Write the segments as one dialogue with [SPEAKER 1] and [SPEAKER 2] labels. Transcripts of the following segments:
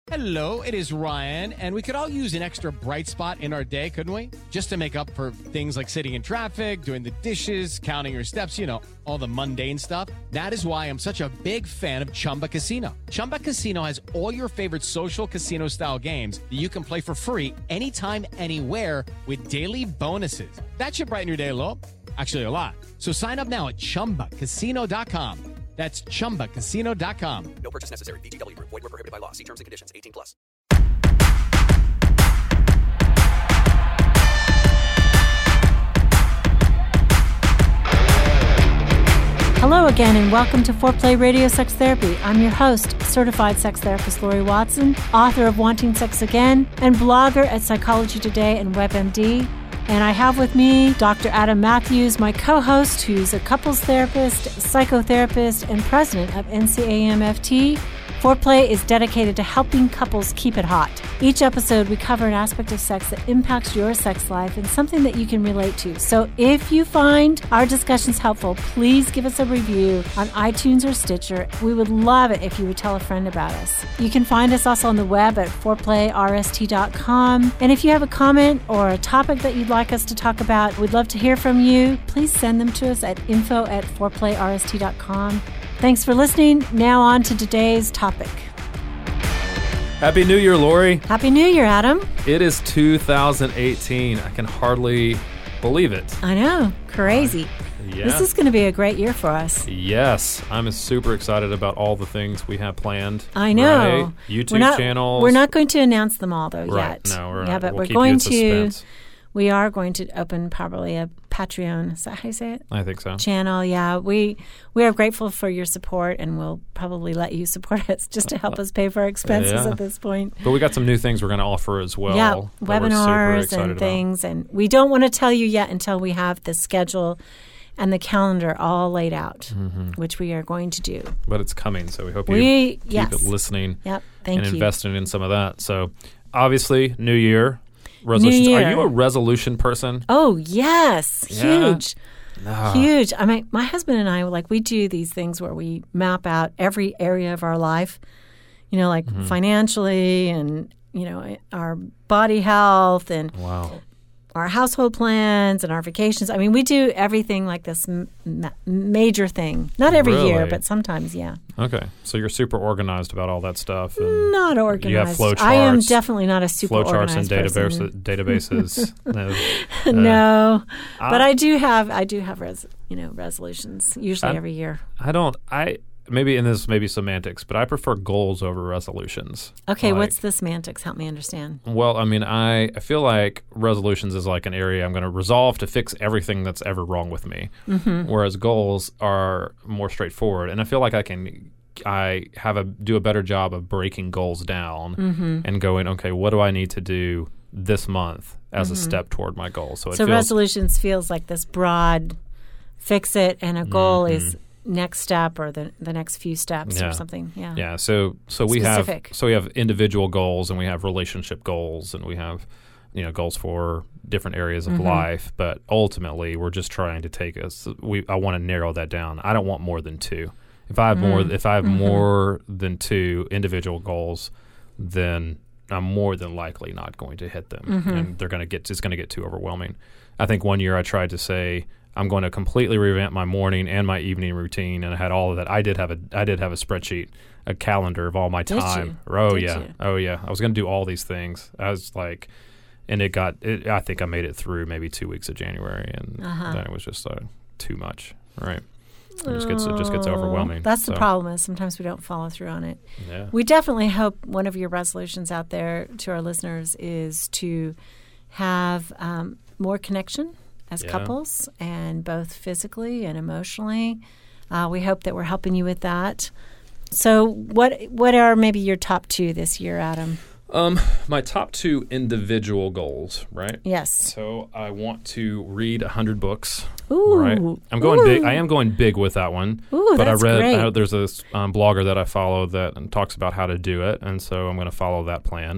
[SPEAKER 1] Hello, it is Ryan, and we could all use an extra bright spot in our day, couldn't we? Just to make up for things like sitting in traffic, doing the dishes, counting your steps, all the mundane stuff. That is why I'm such a big fan of Chumba Casino. Chumba Casino has all your favorite social casino-style games that you can play for free anytime, anywhere with daily bonuses. That should brighten your day a little. Actually, a lot. So sign up now at ChumbaCasino.com. That's ChumbaCasino.com.
[SPEAKER 2] No purchase necessary. VGW Group. Void where prohibited by law. See terms and conditions. 18+.
[SPEAKER 3] Hello again, and welcome to Foreplay Radio Sex Therapy. I'm your host, certified sex therapist Lori Watson, author of Wanting Sex Again, and blogger at Psychology Today and WebMD. And I have with me Dr. Adam Matthews, my co-host, who's a couples therapist, psychotherapist, and president of NCAMFT. Foreplay is dedicated to helping couples keep it hot. Each episode, we cover an aspect of sex that impacts your sex life and something that you can relate to. So if you find our discussions helpful, please give us a review on iTunes or Stitcher. We would love it if you would tell a friend about us. You can find us also on the web at foreplayrst.com. And if you have a comment or a topic that you'd like us to talk about, we'd love to hear from you. Please send them to us at info@foreplayrst.com. Thanks for listening. Now on to today's topic.
[SPEAKER 4] Happy New Year, Lori.
[SPEAKER 3] Happy New Year, Adam.
[SPEAKER 4] It is 2018. I can hardly believe it.
[SPEAKER 3] I know. Crazy.
[SPEAKER 4] Yeah.
[SPEAKER 3] This is going to be a great year for us.
[SPEAKER 4] Yes. I'm super excited about all the things we have planned.
[SPEAKER 3] I know.
[SPEAKER 4] Right? YouTube channels.
[SPEAKER 3] We're not going to announce them all, though,
[SPEAKER 4] right.
[SPEAKER 3] yet.
[SPEAKER 4] No, we're
[SPEAKER 3] not. Yeah, but
[SPEAKER 4] we'll
[SPEAKER 3] we're
[SPEAKER 4] keep
[SPEAKER 3] going
[SPEAKER 4] you in
[SPEAKER 3] to.
[SPEAKER 4] suspense.
[SPEAKER 3] We are going to open probably a Patreon. Is that how you say it?
[SPEAKER 4] I think so.
[SPEAKER 3] Channel, yeah. We are grateful for your support, and we'll probably let you support us just to help us pay for our expenses at this point.
[SPEAKER 4] But we got some new things we're going to offer as well.
[SPEAKER 3] Yeah, webinars and things. And we don't want to tell you yet until we have the schedule and the calendar all laid out, which we are going to do.
[SPEAKER 4] But it's coming, so we hope you keep listening
[SPEAKER 3] and
[SPEAKER 4] investing in some of that. So obviously, New Year. Resolutions.
[SPEAKER 3] New Year.
[SPEAKER 4] Are you a resolution person?
[SPEAKER 3] Oh, yes.
[SPEAKER 4] Yeah?
[SPEAKER 3] Huge. Huge. I mean, my husband and I, we do these things where we map out every area of our life, financially and, our body health and our household plans and our vacations. I mean, we do everything like this major thing. Not every year, but sometimes, yeah.
[SPEAKER 4] Okay. So you're super organized about all that stuff. And
[SPEAKER 3] not organized.
[SPEAKER 4] You have flow charts.
[SPEAKER 3] I am definitely not a super
[SPEAKER 4] organized
[SPEAKER 3] organized
[SPEAKER 4] and databases.
[SPEAKER 3] No. But I do have resolutions, usually every year.
[SPEAKER 4] Maybe, and this may be semantics, but I prefer goals over resolutions.
[SPEAKER 3] Okay, what's the semantics? Help me understand.
[SPEAKER 4] Well, I mean, I feel like resolutions is like an area I'm going to resolve to fix everything that's ever wrong with me, whereas goals are more straightforward. And I feel like I do a better job of breaking goals down and going, okay, what do I need to do this month as a step toward my goal? So
[SPEAKER 3] resolutions feels like this broad fix it, and a goal is next step or the next few steps or something.
[SPEAKER 4] Yeah. So we have individual goals, and we have relationship goals, and we have goals for different areas of life. But ultimately, we're just trying to I want to narrow that down. I don't want more than two. If I have more than two individual goals, then I'm more than likely not going to hit them, and it's going to get too overwhelming. I think one year I tried to say, I'm going to completely revamp my morning and my evening routine, and I had all of that. I did have a spreadsheet, a calendar of all my time.
[SPEAKER 3] Did you?
[SPEAKER 4] Oh yeah. I was going to do all these things. I was like, and I think I made it through maybe 2 weeks of January, and then it was just too much. Right. It just gets overwhelming.
[SPEAKER 3] That's the problem, is sometimes we don't follow through on it.
[SPEAKER 4] Yeah.
[SPEAKER 3] We definitely hope one of your resolutions out there to our listeners is to have more connection as couples, and both physically and emotionally. We hope that we're helping you with that. So what are maybe your top two this year, Adam?
[SPEAKER 4] My top two individual goals, right?
[SPEAKER 3] Yes.
[SPEAKER 4] So I want to read 100 books.
[SPEAKER 3] Ooh.
[SPEAKER 4] Right? I'm going big. I am going big with that one.
[SPEAKER 3] Ooh,
[SPEAKER 4] but
[SPEAKER 3] that's great.
[SPEAKER 4] There's a blogger that I follow that talks about how to do it, and so I'm going to follow that plan.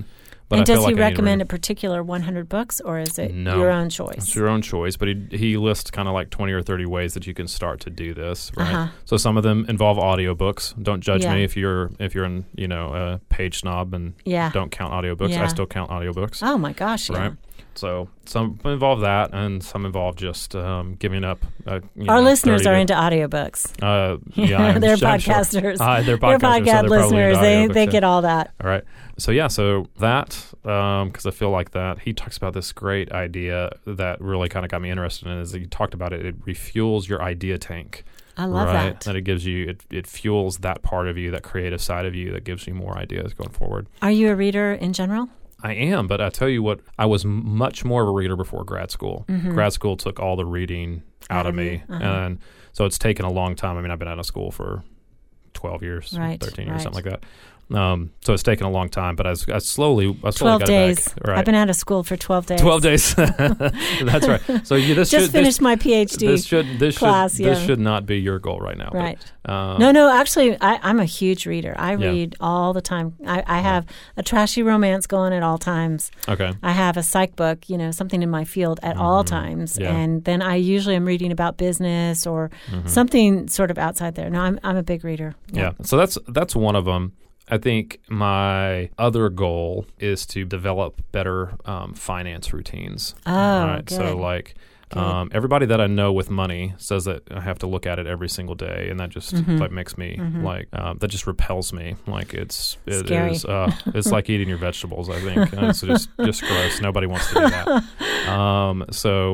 [SPEAKER 4] But
[SPEAKER 3] and
[SPEAKER 4] I feel
[SPEAKER 3] does he
[SPEAKER 4] like I need to
[SPEAKER 3] recommend
[SPEAKER 4] read
[SPEAKER 3] a particular 100 books, or is it
[SPEAKER 4] No.
[SPEAKER 3] your own choice?
[SPEAKER 4] It's your own choice, but he lists kind of like 20 or 30 ways that you can start to do this, right?
[SPEAKER 3] Uh-huh.
[SPEAKER 4] So some of them involve audiobooks. Don't judge
[SPEAKER 3] Yeah.
[SPEAKER 4] me if you're in, a page snob and
[SPEAKER 3] Yeah.
[SPEAKER 4] don't count audiobooks.
[SPEAKER 3] Yeah.
[SPEAKER 4] I still count audiobooks.
[SPEAKER 3] Oh my gosh! Yeah.
[SPEAKER 4] Right. So some involve that, and some involve just giving up.
[SPEAKER 3] Our listeners
[SPEAKER 4] 30
[SPEAKER 3] are
[SPEAKER 4] to-
[SPEAKER 3] into audiobooks.
[SPEAKER 4] Yeah,
[SPEAKER 3] They're
[SPEAKER 4] I'm sure.
[SPEAKER 3] podcasters.
[SPEAKER 4] They're
[SPEAKER 3] They're
[SPEAKER 4] podcasters.
[SPEAKER 3] podcast
[SPEAKER 4] so they're probably
[SPEAKER 3] listeners.
[SPEAKER 4] into
[SPEAKER 3] They
[SPEAKER 4] audiobooks,
[SPEAKER 3] get all that.
[SPEAKER 4] All right. So that, because I feel like that, he talks about this great idea that really kind of got me interested in it, is that he talked about it. It refuels your idea tank.
[SPEAKER 3] I love
[SPEAKER 4] right?
[SPEAKER 3] that.
[SPEAKER 4] It gives you, it fuels that part of you, that creative side of you that gives you more ideas going forward.
[SPEAKER 3] Are you a reader in general?
[SPEAKER 4] I am, but I tell you what, I was much more of a reader before grad school.
[SPEAKER 3] Mm-hmm.
[SPEAKER 4] Grad school took all the reading out of me.
[SPEAKER 3] Uh-huh.
[SPEAKER 4] And so it's taken a long time. I mean, I've been out of school for 12 years,
[SPEAKER 3] Right,
[SPEAKER 4] 13 years,
[SPEAKER 3] right.
[SPEAKER 4] something like that. So it's taken a long time, but I slowly
[SPEAKER 3] 12
[SPEAKER 4] got
[SPEAKER 3] days.
[SPEAKER 4] it back. Right.
[SPEAKER 3] I've been out of school for 12 days.
[SPEAKER 4] 12 days. That's right. So this
[SPEAKER 3] Just finished my PhD class.
[SPEAKER 4] This should not be your goal right now.
[SPEAKER 3] Right.
[SPEAKER 4] But,
[SPEAKER 3] No, actually, I'm a huge reader. I
[SPEAKER 4] Yeah.
[SPEAKER 3] read all the time. I have a trashy romance going at all times.
[SPEAKER 4] Okay.
[SPEAKER 3] I have a psych book, something in my field at all times.
[SPEAKER 4] Yeah.
[SPEAKER 3] And then I usually am reading about business or something sort of outside there. No, I'm a big reader.
[SPEAKER 4] Yeah. So that's one of them. I think my other goal is to develop better finance routines.
[SPEAKER 3] Oh,
[SPEAKER 4] right.
[SPEAKER 3] good.
[SPEAKER 4] So like everybody that I know with money says that I have to look at it every single day, and that just like makes me like that just repels me. Like it
[SPEAKER 3] Scary.
[SPEAKER 4] is it's like eating your vegetables. I think it's just gross. Nobody wants to do that.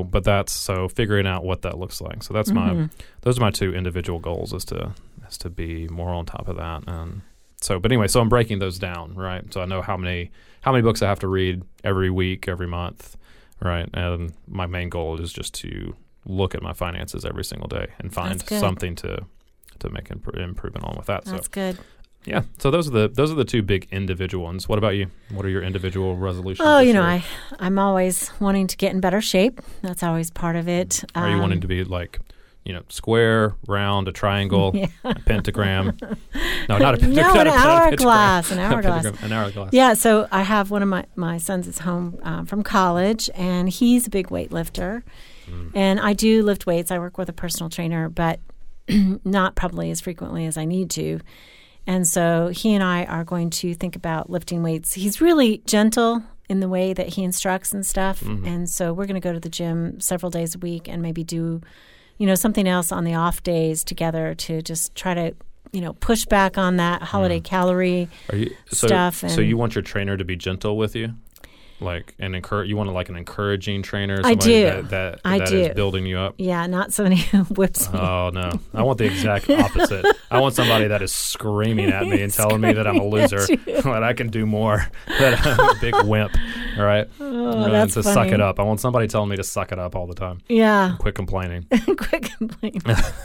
[SPEAKER 4] So figuring out what that looks like. So that's those are my two individual goals is to be more on top of that. And so I'm breaking those down, right? So I know how many books I have to read every week, every month, right? And my main goal is just to look at my finances every single day and find something to make improvement on with that.
[SPEAKER 3] That's good.
[SPEAKER 4] Yeah. So those are the two big individual ones. What about you? What are your individual resolutions?
[SPEAKER 3] Oh,
[SPEAKER 4] this year?
[SPEAKER 3] I'm always wanting to get in better shape. That's always part of it.
[SPEAKER 4] Are you wanting to be like, square, round, a triangle, a pentagram? No, not a pentagram.
[SPEAKER 3] No, an hourglass.
[SPEAKER 4] An hourglass.
[SPEAKER 3] Yeah, so I have one of my sons is home from college, and he's a big weightlifter. And I do lift weights. I work with a personal trainer, but not probably as frequently as I need to. And so he and I are going to think about lifting weights. He's really gentle in the way that he instructs and stuff. And so we're going to go to the gym several days a week and maybe do something else on the off days together to just try to, push back on that holiday calorie stuff.
[SPEAKER 4] So you want your trainer to be gentle with you? Like you want an encouraging trainer?
[SPEAKER 3] I do.
[SPEAKER 4] That
[SPEAKER 3] do.
[SPEAKER 4] is building you up?
[SPEAKER 3] Yeah, not somebody who whips me.
[SPEAKER 4] Oh, no. I want the exact opposite. I want somebody that is screaming at me and telling me that I'm a loser, that I can do more, that I'm a big wimp, all right?
[SPEAKER 3] Oh, that's
[SPEAKER 4] to
[SPEAKER 3] funny.
[SPEAKER 4] suck it up. I want somebody telling me to suck it up all the time.
[SPEAKER 3] Yeah.
[SPEAKER 4] Quit complaining.
[SPEAKER 3] Quit complaining.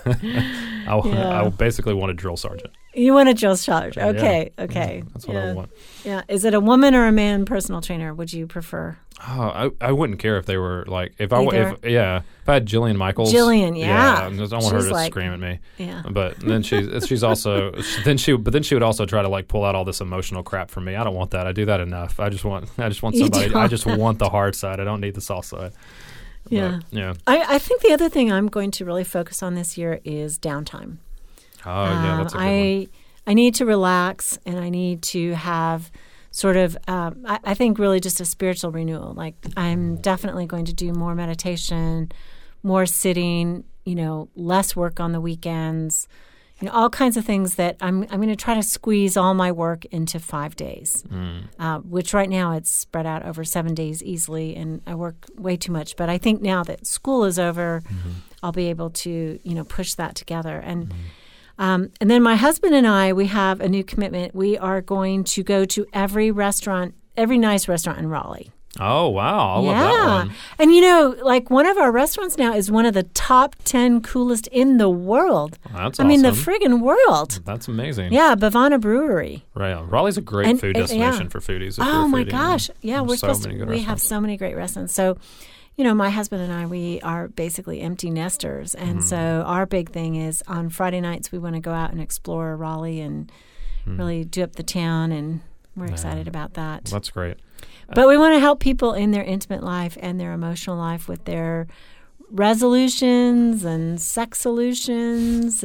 [SPEAKER 4] I basically want a drill sergeant.
[SPEAKER 3] You want a drill sergeant. Okay,
[SPEAKER 4] Yeah.
[SPEAKER 3] okay.
[SPEAKER 4] That's what I want.
[SPEAKER 3] Yeah. Is it a woman or a man personal trainer? Would you prefer?
[SPEAKER 4] Oh, I wouldn't care if they were like if I had Jillian Michaels.
[SPEAKER 3] Jillian, yeah.
[SPEAKER 4] I don't want her
[SPEAKER 3] She's
[SPEAKER 4] to
[SPEAKER 3] like,
[SPEAKER 4] scream at me.
[SPEAKER 3] Yeah.
[SPEAKER 4] But then she's also then she would also try to like pull out all this emotional crap from me. I don't want that. I do that enough. I just want somebody. I just want the hard side. I don't need the soft side.
[SPEAKER 3] Yeah.
[SPEAKER 4] But, yeah.
[SPEAKER 3] I think the other thing I'm going to really focus on this year is downtime.
[SPEAKER 4] Oh yeah, that's a good one.
[SPEAKER 3] I need to relax, and I need to have sort of, I think really just a spiritual renewal. Like I'm definitely going to do more meditation, more sitting, less work on the weekends, all kinds of things that I'm going to try to squeeze all my work into 5 days, which right now it's spread out over 7 days easily, and I work way too much. But I think now that school is over, I'll be able to, push that together. And then my husband and I, we have a new commitment. We are going to go to every nice restaurant in Raleigh.
[SPEAKER 4] Oh, wow. I love that one.
[SPEAKER 3] And, like one of our restaurants now is one of the top 10 coolest in the world.
[SPEAKER 4] That's
[SPEAKER 3] I mean, the
[SPEAKER 4] awesome.
[SPEAKER 3] friggin' world.
[SPEAKER 4] That's amazing.
[SPEAKER 3] Yeah, Bavana Brewery.
[SPEAKER 4] Right. Raleigh's a great food destination for foodies.
[SPEAKER 3] Oh, my gosh. Yeah,
[SPEAKER 4] we
[SPEAKER 3] have so many great restaurants. So, my husband and I, we are basically empty nesters. And so our big thing is on Friday nights, we want to go out and explore Raleigh and really do up the town and We're excited about that.
[SPEAKER 4] That's great.
[SPEAKER 3] But we want to help people in their intimate life and their emotional life with their resolutions and sex solutions.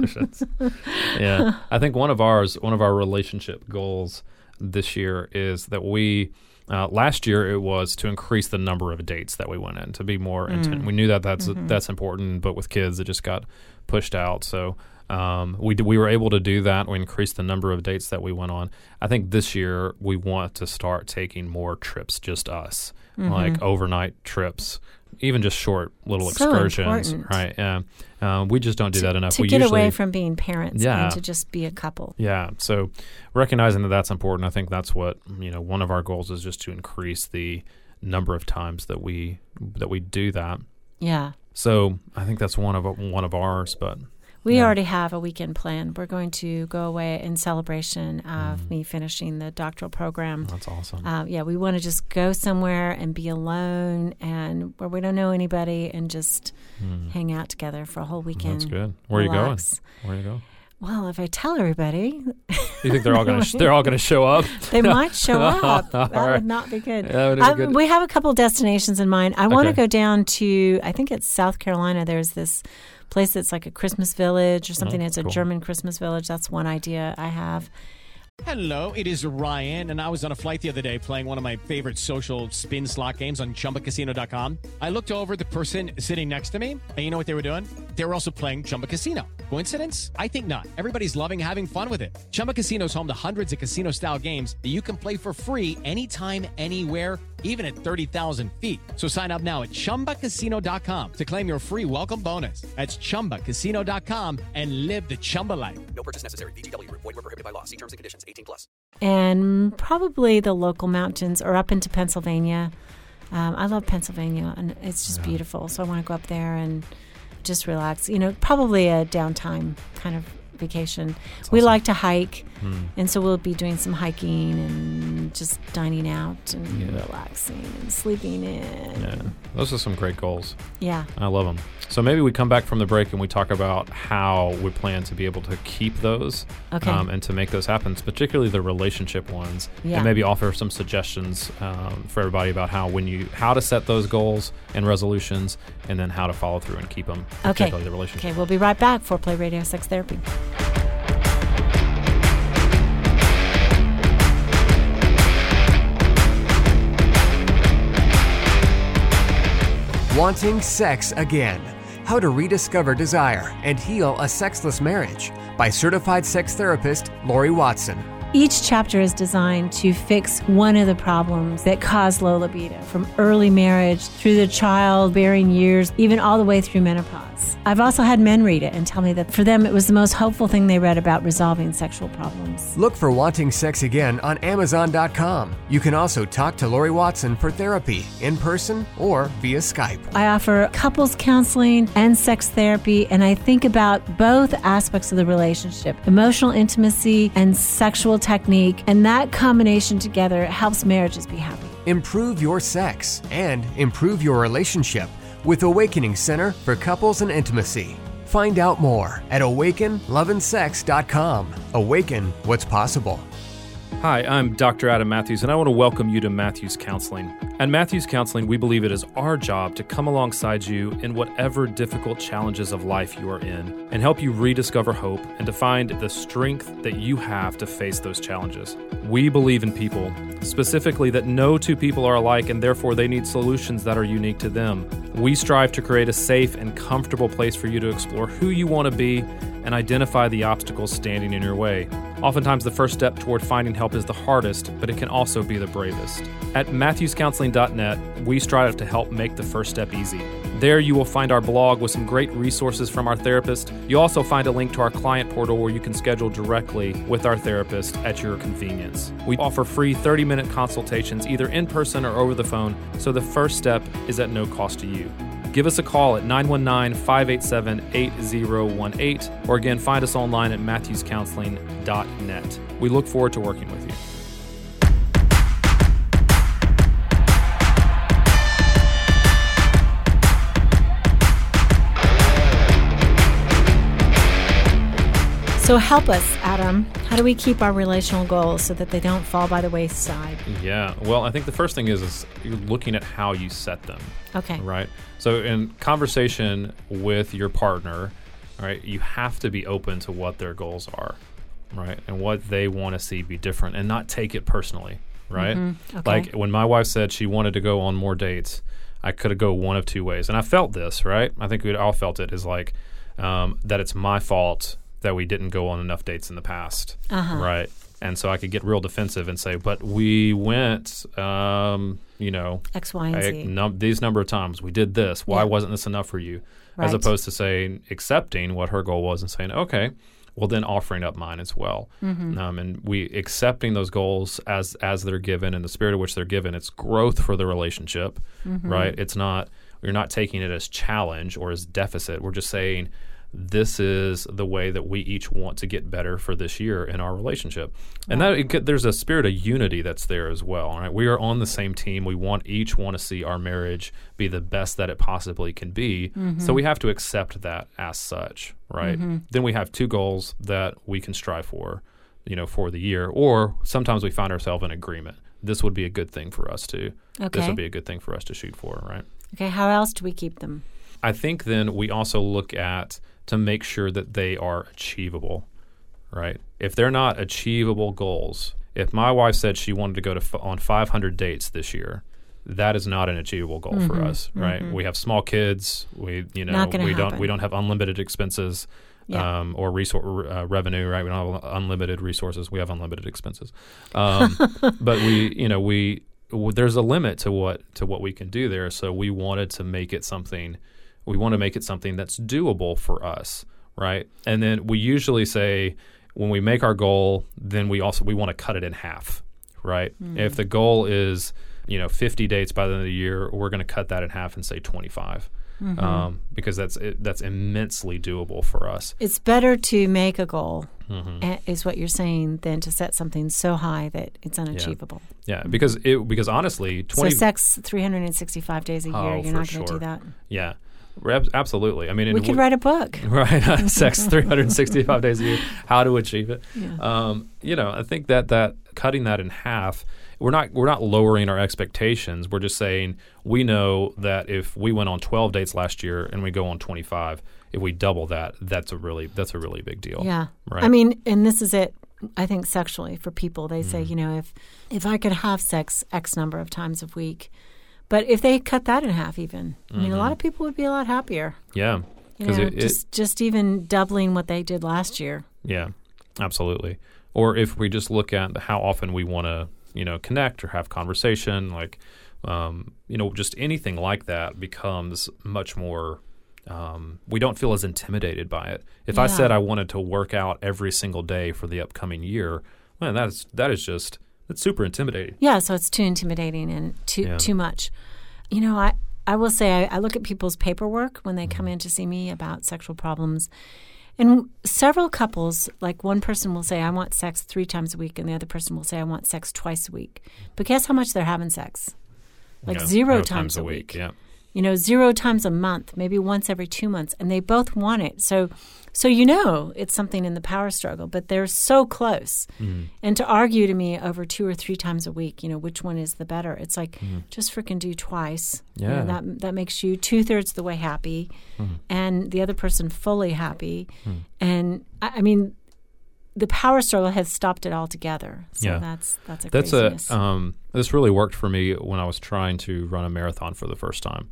[SPEAKER 4] Yeah. I think one of our relationship goals this year is that we last year it was to increase the number of dates that we went in, to be more intimate. We knew that that's important, but with kids it just got pushed out. So we were able to do that. We increased the number of dates that we went on. I think this year we want to start taking more trips, just us, like overnight trips, even just short little excursions.
[SPEAKER 3] Important.
[SPEAKER 4] Right? We just don't do that enough.
[SPEAKER 3] To get away from being parents and to just be a couple.
[SPEAKER 4] Yeah. So recognizing that that's important, I think that's what one of our goals is, just to increase the number of times that we do that.
[SPEAKER 3] Yeah.
[SPEAKER 4] So I think that's one of ours, but.
[SPEAKER 3] We already have a weekend planned. We're going to go away in celebration of me finishing the doctoral program.
[SPEAKER 4] That's awesome.
[SPEAKER 3] We want to just go somewhere and be alone and where we don't know anybody and just hang out together for a whole weekend.
[SPEAKER 4] That's good. Where are you going? Where are you going?
[SPEAKER 3] Well, if I tell everybody,
[SPEAKER 4] you think they're all going to show up?
[SPEAKER 3] They might show up. That would not be good.
[SPEAKER 4] That would be good.
[SPEAKER 3] We have a couple destinations in mind. I want to go down to, I think it's South Carolina. There's this place that's like a Christmas village or something. It's a German Christmas village. That's one idea I have.
[SPEAKER 1] Hello, it is Ryan, and I was on a flight the other day playing one of my favorite social spin slot games on ChumbaCasino.com. I looked over the person sitting next to me, and you know what they were doing? They were also playing Chumba Casino. Coincidence? I think not. Everybody's loving having fun with it. Chumba Casino is home to hundreds of casino-style games that you can play for free anytime, anywhere, even at 30,000 feet. So sign up now at ChumbaCasino.com to claim your free welcome bonus. That's ChumbaCasino.com and live the Chumba life.
[SPEAKER 2] No purchase necessary. VGW. Void where prohibited by law. See terms and conditions. 18+.
[SPEAKER 3] And probably the local mountains or up into Pennsylvania. I love Pennsylvania, and it's just beautiful. So I want to go up there and just relax. Probably a downtime kind of vacation. We like to hike, and so we'll be doing some hiking and just dining out and relaxing and sleeping in.
[SPEAKER 4] Yeah, those are some great goals.
[SPEAKER 3] Yeah.
[SPEAKER 4] I love them. So maybe we come back from the break and we talk about how we plan to be able to keep those and to make those happen, particularly the relationship ones, and maybe offer some suggestions for everybody about how to set those goals and resolutions, and then how to follow through and keep them, particularly the relationship.
[SPEAKER 3] Okay, we'll be right back. Foreplay Radio Sex Therapy.
[SPEAKER 5] Wanting Sex Again. How to Rediscover Desire and Heal a Sexless Marriage by certified sex therapist Lori Watson.
[SPEAKER 3] Each chapter is designed to fix one of the problems that cause low libido, from early marriage through the childbearing years, even all the way through menopause. I've also had men read it and tell me that for them it was the most hopeful thing they read about resolving sexual problems.
[SPEAKER 5] Look for Wanting Sex Again on Amazon.com. You can also talk to Lori Watson for therapy in person or via Skype.
[SPEAKER 3] I offer couples counseling and sex therapy, and I think about both aspects of the relationship, emotional intimacy and sexual technique, and that combination together helps marriages be happy.
[SPEAKER 5] Improve your sex and improve your relationship with Awakening Center for Couples and Intimacy. Find out more at awakenloveandsex.com. Awaken what's possible.
[SPEAKER 4] Hi, I'm Dr. Adam Matthews, and I want to welcome you to Matthews Counseling. At Matthews Counseling, we believe it is our job to come alongside you in whatever difficult challenges of life you are in and help you rediscover hope and to find the strength that you have to face those challenges. We believe in people, specifically that no two people are alike and therefore they need solutions that are unique to them. We strive to create a safe and comfortable place for you to explore who you want to be and identify the obstacles standing in your way. Oftentimes, the first step toward finding help is the hardest, but it can also be the bravest. At MatthewsCounseling.net, we strive to help make the first step easy. There you will find our blog with some great resources from our therapist. You'll also find a link to our client portal where you can schedule directly with our therapist at your convenience. We offer free 30-minute consultations either in person or over the phone, so the first step is at no cost to you. Give us a call at 919-587-8018, or again, find us online at matthewscounseling.net. We look forward to working with you.
[SPEAKER 3] So help us, Adam. How do we keep our relational goals so that they don't fall by the wayside?
[SPEAKER 4] Yeah. Well, I think the first thing is you're looking at how you set them.
[SPEAKER 3] Okay.
[SPEAKER 4] Right? So in conversation with your partner, right, you have to be open to what their goals are, right, and what they want to see be different and not take it personally, right?
[SPEAKER 3] Mm-hmm. Okay.
[SPEAKER 4] Like when my wife said she wanted to go on more dates, I could have go one of two ways. And I felt this, right? I think we all felt it, is like that it's my fault that we didn't go on enough dates in the past, right? And so I could get real defensive and say, but we went,
[SPEAKER 3] X, Y, and Z.
[SPEAKER 4] These number of times. We did this. Why wasn't this enough for you?
[SPEAKER 3] Right.
[SPEAKER 4] As opposed to saying, accepting what her goal was and saying, okay, well, then offering up mine as well.
[SPEAKER 3] Mm-hmm.
[SPEAKER 4] And we accepting those goals as they're given in the spirit of which they're given. It's growth for the relationship, right? It's not, you're not taking it as challenge or as deficit. We're just saying, this is the way that we each want to get better for this year in our relationship. And there's a spirit of unity that's there as well. Right? We are on the same team. We each want to see our marriage be the best that it possibly can be. So we have to accept that as such, right? Then we have two goals that we can strive for, for the year. Or sometimes we find ourselves in agreement. This would be a good thing for us to.
[SPEAKER 3] Okay.
[SPEAKER 4] This would be a good thing for us to shoot for, right?
[SPEAKER 3] Okay. How else do we keep them?
[SPEAKER 4] I think then we also look at to make sure that they are achievable, right? If they're not achievable goals, if my wife said she wanted to go on 500 dates this year, that is not an achievable goal for us, right? We have small kids. We don't have unlimited expenses or revenue, right? We don't have unlimited resources. We have unlimited expenses, but there's a limit to what we can do there. So we wanted to make it something. We want to make it something that's doable for us, right? And then we usually say when we make our goal, then we want to cut it in half, right? If the goal is 50 dates by the end of the year, we're going to cut that in half and say 25, because that's immensely doable for us.
[SPEAKER 3] It's better to make a goal, is what you're saying, than to set something so high that it's unachievable.
[SPEAKER 4] Yeah, because honestly,
[SPEAKER 3] so sex 365 days a year, you're not going to do that.
[SPEAKER 4] Yeah. Absolutely. I mean,
[SPEAKER 3] we could write a book,
[SPEAKER 4] right? Sex 365 days a year, how to achieve it.
[SPEAKER 3] Yeah.
[SPEAKER 4] I think that cutting that in half, we're not lowering our expectations. We're just saying we know that if we went on 12 dates last year and we go on 25, if we double that, that's a really big deal.
[SPEAKER 3] Yeah.
[SPEAKER 4] Right.
[SPEAKER 3] I mean, and this is it. I think sexually for people, they say, if I could have sex X number of times a week. But if they cut that in half even, I mean, a lot of people would be a lot happier.
[SPEAKER 4] Yeah.
[SPEAKER 3] Just even doubling what they did last year.
[SPEAKER 4] Yeah, absolutely. Or if we just look at how often we want to, connect or have conversation, like, just anything like that becomes much more, we don't feel as intimidated by it. If I said I wanted to work out every single day for the upcoming year, man, that's super intimidating.
[SPEAKER 3] Yeah, so it's too intimidating and too much. I will say I look at people's paperwork when they come in to see me about sexual problems. And several couples, like one person will say, I want sex 3 times a week, and the other person will say, I want sex twice a week. But guess how much they're having sex? Like 0 times a week.
[SPEAKER 4] Yeah.
[SPEAKER 3] 0 times a month, maybe once every 2 months, and they both want it. So it's something in the power struggle, but they're so close. And to argue to me over 2 or 3 times a week, which one is the better? It's like, just freaking do twice.
[SPEAKER 4] Yeah.
[SPEAKER 3] That makes you 2/3 the way happy, and the other person fully happy. And I mean, the power struggle has stopped it altogether. So that's craziness.
[SPEAKER 4] This really worked for me when I was trying to run a marathon for the first time.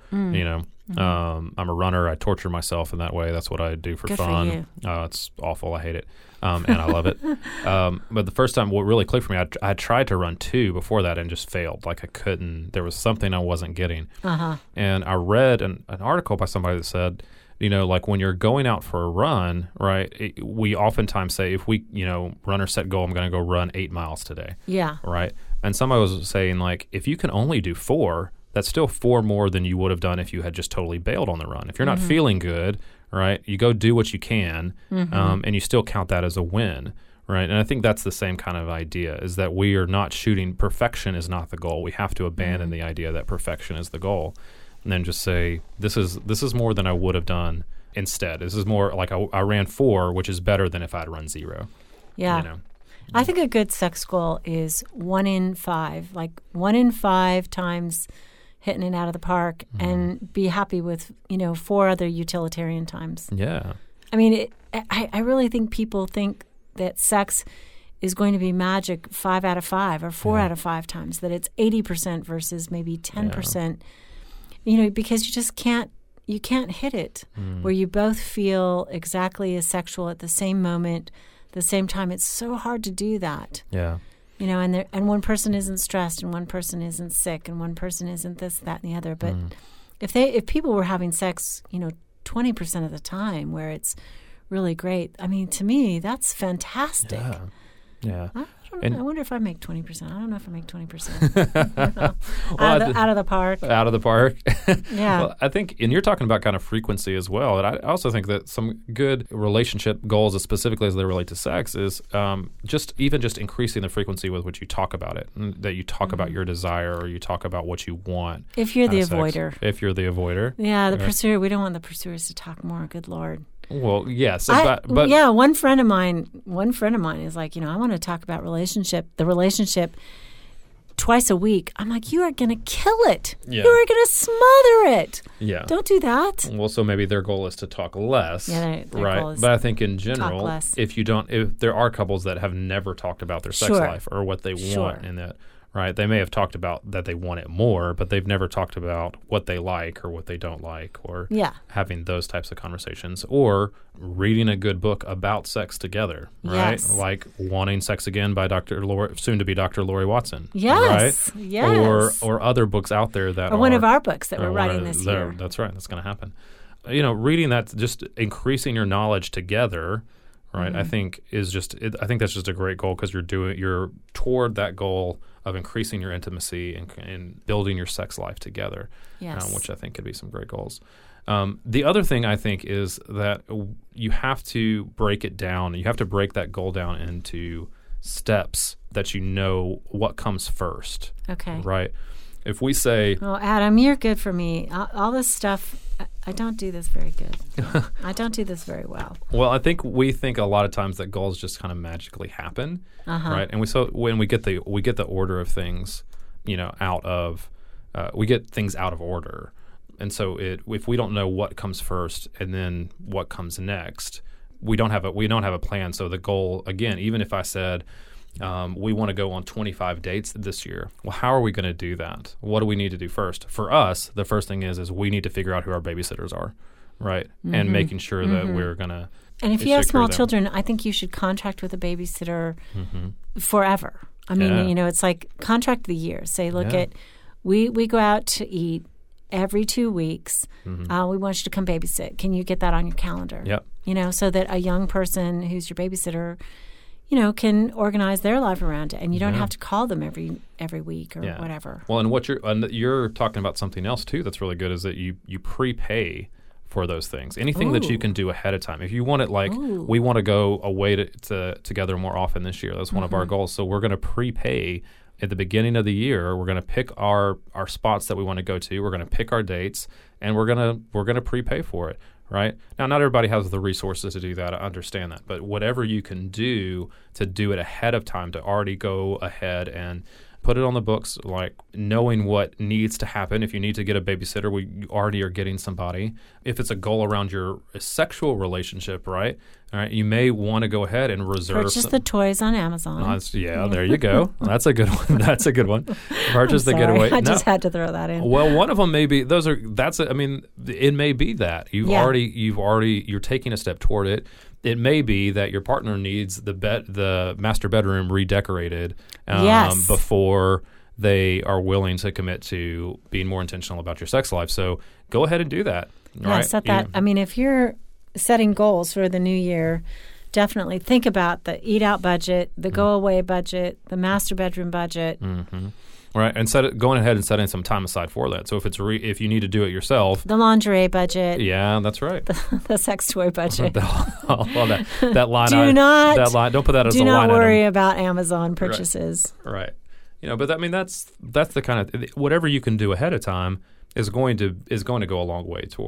[SPEAKER 4] I'm a runner. I torture myself in that way. That's what I do for
[SPEAKER 3] Good
[SPEAKER 4] fun.
[SPEAKER 3] For you.
[SPEAKER 4] It's awful. I hate it, and I love it. But the first time, what really clicked for me, I tried to run 2 before that and just failed. Like I couldn't. There was something I wasn't getting. And I read an article by somebody that said, like when you're going out for a run, right, we oftentimes say if we, runner set goal, I'm going to go run 8 miles today.
[SPEAKER 3] Yeah.
[SPEAKER 4] Right. And somebody was saying, like, if you can only do 4, that's still 4 more than you would have done if you had just totally bailed on the run. If you're not feeling good, right, you go do what you can, and you still count that as a win. Right. And I think that's the same kind of idea, is that we are not shooting. Perfection is not the goal. We have to abandon the idea that perfection is the goal. And then just say, this is more than I would have done instead. This is more like I ran 4, which is better than if I'd run 0.
[SPEAKER 3] Yeah.
[SPEAKER 4] You know?
[SPEAKER 3] I think a good sex goal is 1 in 5, like 1 in 5 times hitting it out of the park, and be happy with 4 other utilitarian times.
[SPEAKER 4] Yeah.
[SPEAKER 3] I mean, I really think people think that sex is going to be magic 5 out of 5 or 4 out of 5 times, that it's 80% versus maybe 10%, because you just can't hit it where you both feel exactly as sexual at the same moment, the same time. It's so hard to do that.
[SPEAKER 4] Yeah.
[SPEAKER 3] And one person isn't stressed and one person isn't sick and one person isn't this, that, and the other. But if people were having sex, 20% of the time where it's really great, I mean, to me, that's fantastic.
[SPEAKER 4] Yeah.
[SPEAKER 3] I wonder if I make 20%. I don't know if I make 20%. Out of the park.
[SPEAKER 4] Out of the park.
[SPEAKER 3] Yeah.
[SPEAKER 4] Well, I think, and you're talking about kind of frequency as well. And I also think that some good relationship goals, specifically as they relate to sex, is just increasing the frequency with which you talk about it. That you talk about your desire, or you talk about what you want.
[SPEAKER 3] If you're the avoider.
[SPEAKER 4] If you're the avoider.
[SPEAKER 3] Yeah, the pursuer. We don't want the pursuers to talk more. Good Lord.
[SPEAKER 4] Well, yes,
[SPEAKER 3] but yeah, one friend of mine is like, I want to talk about the relationship twice a week. I'm like, you are going to kill it.
[SPEAKER 4] Yeah.
[SPEAKER 3] You are going to smother it.
[SPEAKER 4] Yeah.
[SPEAKER 3] Don't do that.
[SPEAKER 4] Well, so maybe their goal is to talk less.
[SPEAKER 3] Yeah, their
[SPEAKER 4] right.
[SPEAKER 3] goal is
[SPEAKER 4] but I think in general,
[SPEAKER 3] talk less.
[SPEAKER 4] if there are couples that have never talked about their sex life or what they want in that. Right, they may have talked about that they want it more, but they've never talked about what they like or what they don't like, or having those types of conversations, or reading a good book about sex together, right?
[SPEAKER 3] Yes.
[SPEAKER 4] Like Wanting Sex Again by soon to be Dr. Lori Watson.
[SPEAKER 3] Yes,
[SPEAKER 4] right?
[SPEAKER 3] yes.
[SPEAKER 4] Or other books out there that
[SPEAKER 3] or one of our books that we're writing this year.
[SPEAKER 4] That's right. That's going to happen. Reading that, just increasing your knowledge together. Right, I think I think that's just a great goal, because you're toward that goal of increasing your intimacy and building your sex life together, which I think could be some great goals. The other thing I think is that you have to break it down. You have to break that goal down into steps that what comes first.
[SPEAKER 3] Okay.
[SPEAKER 4] Right. If we say,
[SPEAKER 3] "Well, Adam, you're good for me. All this stuff, I don't do this very good. I don't do this very well."
[SPEAKER 4] Well, I think we think a lot of times that goals just kind of magically happen, right? And when we get the order of things, we get things out of order, and so if we don't know what comes first and then what comes next, we don't have a plan. So the goal, again, even if I said, we want to go on 25 dates this year. Well, how are we going to do that? What do we need to do first? For us, the first thing is we need to figure out who our babysitters are, right? And making sure that we're going to.
[SPEAKER 3] And if you have small children, I think you should contract with a babysitter forever. I mean, it's like contract the year. Say, look we go out to eat every 2 weeks. We want you to come babysit. Can you get that on your calendar?
[SPEAKER 4] Yep.
[SPEAKER 3] So that a young person who's your babysitter can organize their life around it, and you don't have to call them every week or whatever.
[SPEAKER 4] Well, and you're talking about something else too that's really good, is that you prepay for those things. Anything that you can do ahead of time. If you want it, like we want to go away together more often this year. That's one of our goals. So we're going to prepay at the beginning of the year. We're going to pick our spots that we want to go to. We're going to pick our dates, and we're going to prepay for it. Right? Now, not everybody has the resources to do that. I understand that. But whatever you can do to do it ahead of time, to already go ahead and put it on the books, like knowing what needs to happen. If you need to get a babysitter, you already are getting somebody. If it's a goal around your sexual relationship, right? All right, you may want to go ahead and reserve.
[SPEAKER 3] Purchase the toys on Amazon.
[SPEAKER 4] There you go. That's a good one. That's a good one. Purchase the getaway.
[SPEAKER 3] I just had to throw that in.
[SPEAKER 4] Well, one of them may be it may be that you're taking a step toward it. It may be that your partner needs the master bedroom redecorated before they are willing to commit to being more intentional about your sex life. So go ahead and do that. Right?
[SPEAKER 3] Set that. I mean, if you're setting goals for the new year, definitely think about the eat-out budget, the go-away budget, the master bedroom budget.
[SPEAKER 4] Mm-hmm. Right, and going ahead and setting some time aside for that. So if you need to do it yourself,
[SPEAKER 3] the lingerie budget.
[SPEAKER 4] Yeah, that's right.
[SPEAKER 3] The sex toy budget.
[SPEAKER 4] that line. Don't put that as a line item.
[SPEAKER 3] Do not worry about Amazon purchases.
[SPEAKER 4] Right. But that's the kind of whatever you can do ahead of time is going to go a long way toward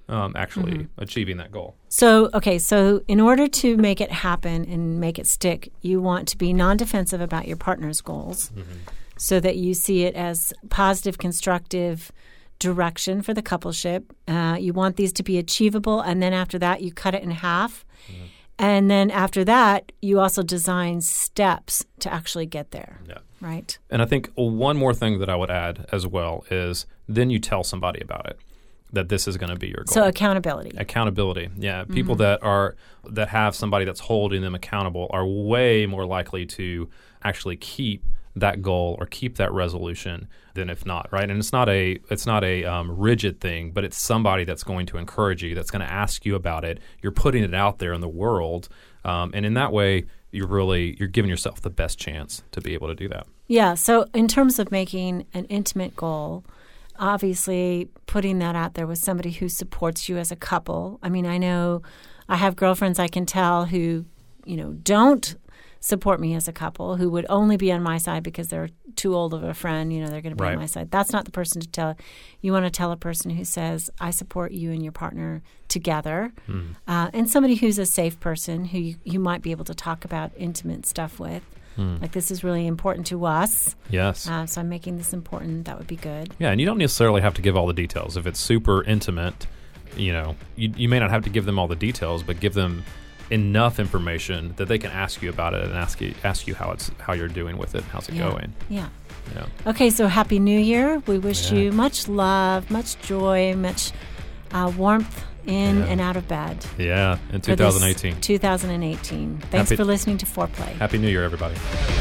[SPEAKER 4] actually achieving that goal.
[SPEAKER 3] So in order to make it happen and make it stick, you want to be non-defensive about your partner's goals so that you see it as positive, constructive direction for the coupleship. You want these to be achievable, and then after that, you cut it in half. And then after that, you also design steps to actually get there. Yeah. Right.
[SPEAKER 4] And I think one more thing that I would add as well is then you tell somebody about it, that this is going to be your goal.
[SPEAKER 3] So accountability.
[SPEAKER 4] Accountability. Yeah. People that have somebody that's holding them accountable are way more likely to actually keep that goal or keep that resolution than if not, right? And it's not a rigid thing, but it's somebody that's going to encourage you, that's going to ask you about it. You're putting it out there in the world, and in that way, you're giving yourself the best chance to be able to do that.
[SPEAKER 3] Yeah. So in terms of making an intimate goal, obviously putting that out there with somebody who supports you as a couple. I mean, I know I have girlfriends I can tell who, don't support me as a couple, who would only be on my side because they're too old of a friend, they're going to be on my side. That's not the person to tell. You want to tell a person who says, I support you and your partner together, and somebody who's a safe person who you might be able to talk about intimate stuff with. Like, this is really important to us.
[SPEAKER 4] Yes.
[SPEAKER 3] So I'm making this important. That would be good.
[SPEAKER 4] Yeah, and you don't necessarily have to give all the details. If it's super intimate, you may not have to give them all the details, but give them enough information that they can ask you about it and ask you how you're doing with it, how's it going.
[SPEAKER 3] Yeah. Okay, so Happy New Year. We wish you much love, much joy, much warmth in and out of bed.
[SPEAKER 4] Yeah, in 2018.
[SPEAKER 3] 2018. Thanks for listening to Foreplay.
[SPEAKER 4] Happy New Year, everybody.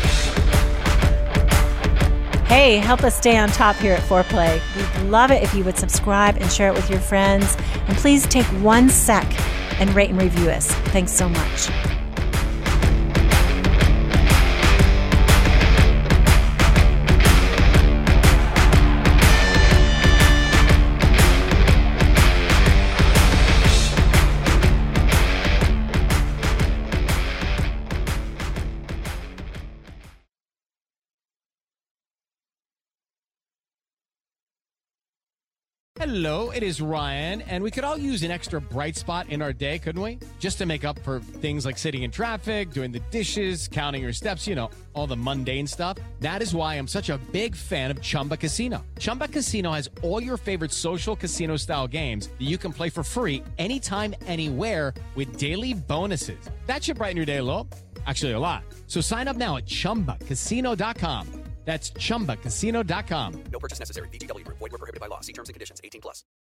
[SPEAKER 3] Hey, help us stay on top here at Foreplay. We'd love it if you would subscribe and share it with your friends. And please take 1 sec and rate and review us. Thanks so much.
[SPEAKER 1] Hello, it is Ryan, and we could all use an extra bright spot in our day, couldn't we? Just to make up for things like sitting in traffic, doing the dishes, counting your steps, all the mundane stuff. That is why I'm such a big fan of Chumba Casino. Chumba Casino has all your favorite social casino-style games that you can play for free anytime, anywhere with daily bonuses. That should brighten your day a little. Actually, a lot. So sign up now at ChumbaCasino.com. That's ChumbaCasino.com.
[SPEAKER 2] No purchase necessary. VGW Group. Void where prohibited by law. See terms and conditions. 18+.